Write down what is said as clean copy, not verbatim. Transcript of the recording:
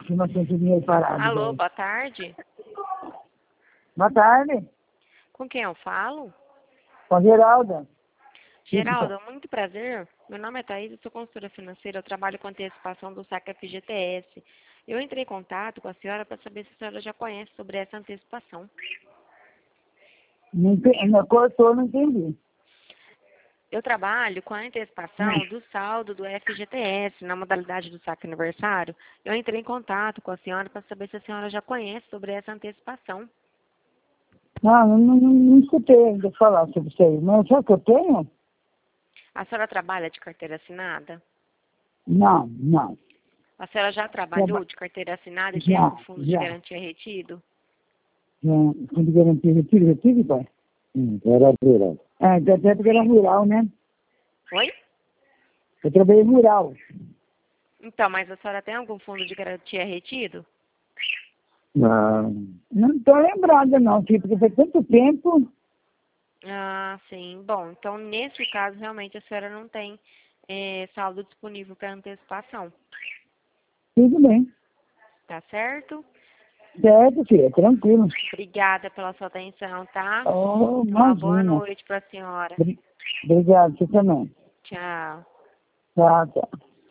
Se não tem dinheiro parado. Alô, velho. boa tarde. Boa tarde. Com quem eu falo? Com a Geralda. Geralda, muito prazer. Meu nome é Thaís, eu sou consultora financeira, eu trabalho com antecipação do saque FGTS. Eu entrei em contato com a senhora para saber se a senhora já conhece sobre essa antecipação. Não entendi. Cortou, não entendi. Eu trabalho com a antecipação do saldo do FGTS na modalidade do saque aniversário. Eu entrei em contato com a senhora para saber se a senhora já conhece sobre essa antecipação. Não escutei ainda falar sobre isso aí. Mas sabe o que eu tenho? A senhora trabalha de carteira assinada? Não. A senhora já trabalhou de carteira assinada e tem Já, algum fundo de já. garantia retido? Fundo de garantia, retiro, pai? Era rural. Até porque era rural, né? Oi? Eu trabalhei rural. Então, mas a senhora tem algum fundo de garantia retido? Não estou lembrada, não, filho, porque foi tanto tempo. Ah, sim. Bom, então nesse caso, realmente a senhora não tem saldo disponível para antecipação. Tudo bem. Tá certo? Certo, filha, tranquilo. Obrigada pela sua atenção, tá? Oh, Uma boa imagina. noite para a senhora. Obrigado, você também. Tchau. Tchau.